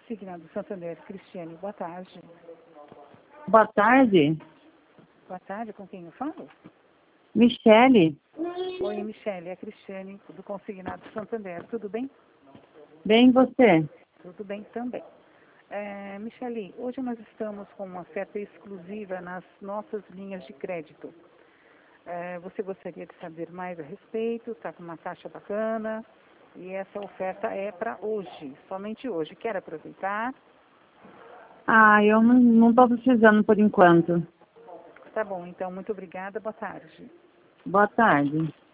Consignado Santander, Cristiane, boa tarde. Boa tarde. Boa tarde, com quem eu falo? Michele. Oi, Michele, é a Cristiane do Consignado Santander, tudo bem? Bem, você? Tudo bem também. Michele, hoje nós estamos com uma oferta exclusiva nas nossas linhas de crédito. Você gostaria de saber mais a respeito? Está com uma taxa bacana e essa oferta é para hoje, somente hoje. Quer aproveitar? Eu não estou precisando por enquanto. Tá bom, então, muito obrigada, boa tarde. Boa tarde.